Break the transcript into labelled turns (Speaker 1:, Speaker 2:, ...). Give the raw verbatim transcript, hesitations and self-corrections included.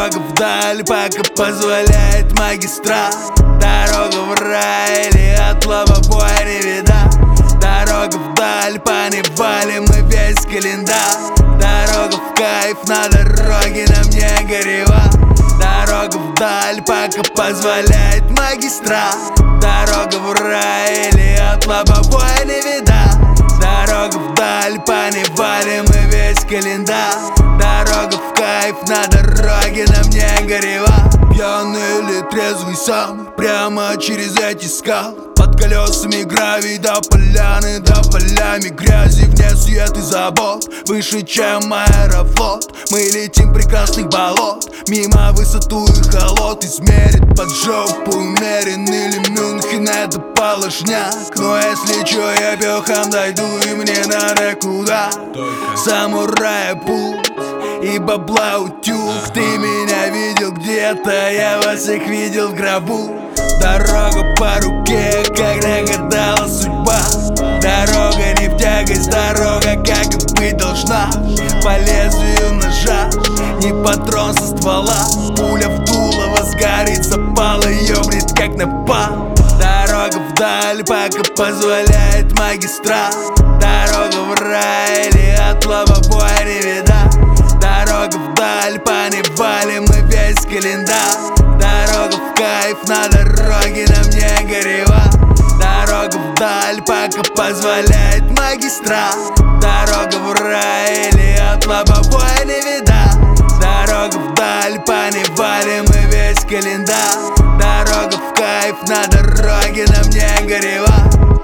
Speaker 1: Дорога вдаль, пока позволяет магистраль. Дорога в рай или от лобовой не вида. Дорога вдаль, по Невале мы весь календарь. Дорога в кайф, на дороге на мне горева. Дорога вдаль, пока позволяет магистраль. Дорога в рай или от лобовой не вида. Дорога вдаль, по Невале мы весь календарь. Дорога в кайф, на дороге на мне горева. Пьяный или трезвый сам, прямо через эти скалы. Под колесами гравий до поляны, до полями грязи. Вне свет и забот, выше, чем аэрофлот. Мы летим прекрасных болот, мимо высоту и холод. Измерит под жопу умерен или Мюнхен, это положняк. Но если чё, я пёхом дойду, и мне надо куда? Самурая путь и бабла утюг. Ты меня видел где-то, я вас всех видел в гробу. Дорога по руке, как нагадала судьба. Дорога не в тягость, дорога как и быть должна. По лезвию ножа, не патрон со ствола. Пуля в дуло возгорит, запала, ёбнет как напал. Дорога вдаль, пока позволяет магистраль. Дорога в рай или от лобовой не вида. Дорога вдаль, по Невале мы весь календарь. Дорога в кайф, на дороге на мне горева. Дорога вдаль, пока позволяет магистраль. Дорога в рай или от лобовой не вида. Дорога вдаль, по Невале мы весь календарь. Дорога в кайф, на дороге на мне горева.